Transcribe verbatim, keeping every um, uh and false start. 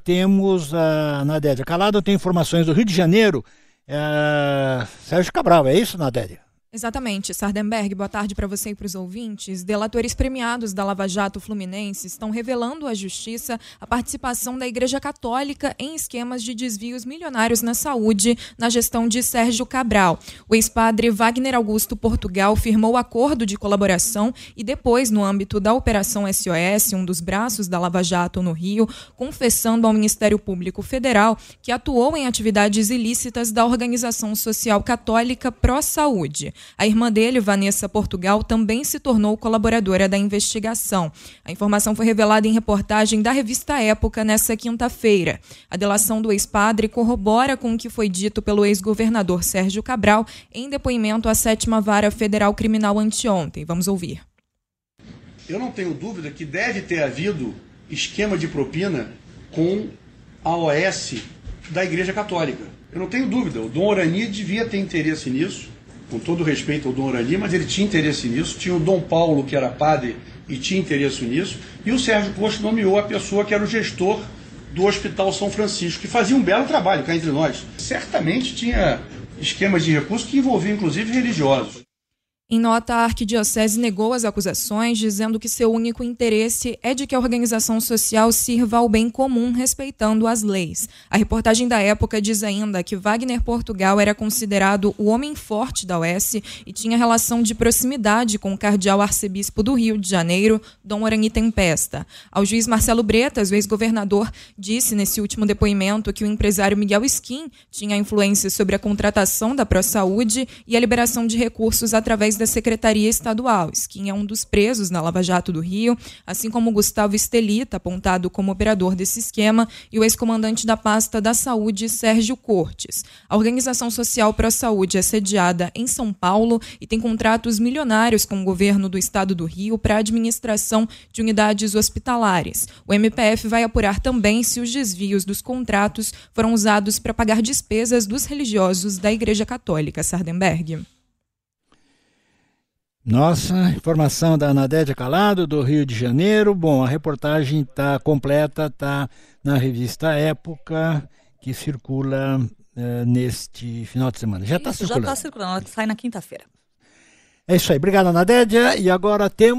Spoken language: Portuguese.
temos a Nadédia Calado, tem informações do Rio de Janeiro. É... Sérgio Cabral, é isso, Nadédia? Exatamente, Sardenberg, boa tarde para você e para os ouvintes. Delatores premiados da Lava Jato Fluminense estão revelando à Justiça a participação da Igreja Católica em esquemas de desvios milionários na saúde na gestão de Sérgio Cabral. O ex-padre Wagner Augusto Portugal firmou acordo de colaboração e depois, no âmbito da Operação S O S, um dos braços da Lava Jato no Rio, confessando ao Ministério Público Federal que atuou em atividades ilícitas da Organização Social Católica Pró Saúde. A irmã dele, Vanessa Portugal, também se tornou colaboradora da investigação. A informação foi revelada em reportagem da revista Época nesta quinta-feira. A delação do ex-padre corrobora com o que foi dito pelo ex-governador Sérgio Cabral em depoimento à sétima Vara Federal Criminal anteontem. Vamos ouvir. Eu não tenho dúvida que deve ter havido esquema de propina com a O S da Igreja Católica. Eu não tenho dúvida, o Dom Orani devia ter interesse nisso, com todo respeito ao Dom Orani, mas ele tinha interesse nisso. Tinha o Dom Paulo, que era padre, e tinha interesse nisso. E o Sérgio Posto nomeou a pessoa que era o gestor do Hospital São Francisco, que fazia um belo trabalho cá entre nós. Certamente tinha esquemas de recursos que envolviam, inclusive, religiosos. Em nota, a Arquidiocese negou as acusações, dizendo que seu único interesse é de que a organização social sirva ao bem comum, respeitando as leis. A reportagem da Época diz ainda que Wagner Portugal era considerado o homem forte da O S e tinha relação de proximidade com o cardeal arcebispo do Rio de Janeiro, Dom Orani Tempesta. Ao juiz Marcelo Bretas, o ex-governador, disse nesse último depoimento que o empresário Miguel Skin tinha influência sobre a contratação da Pró Saúde e a liberação de recursos através da Secretaria Estadual. Skin é um dos presos na Lava Jato do Rio, assim como Gustavo Estelita, apontado como operador desse esquema, e o ex-comandante da pasta da Saúde, Sérgio Cortes. A organização social Pró Saúde é sediada em São Paulo e tem contratos milionários com o governo do estado do Rio para a administração de unidades hospitalares. O M P F vai apurar também se os desvios dos contratos foram usados para pagar despesas dos religiosos da Igreja Católica. Sardenberg. Nossa, informação da Nadédia Calado, do Rio de Janeiro. Bom, a reportagem está completa, está na revista Época, que circula uh, neste final de semana. Já está circulando? Já está circulando, ela sai na quinta-feira. É isso aí, obrigado, Nadédia. E agora temos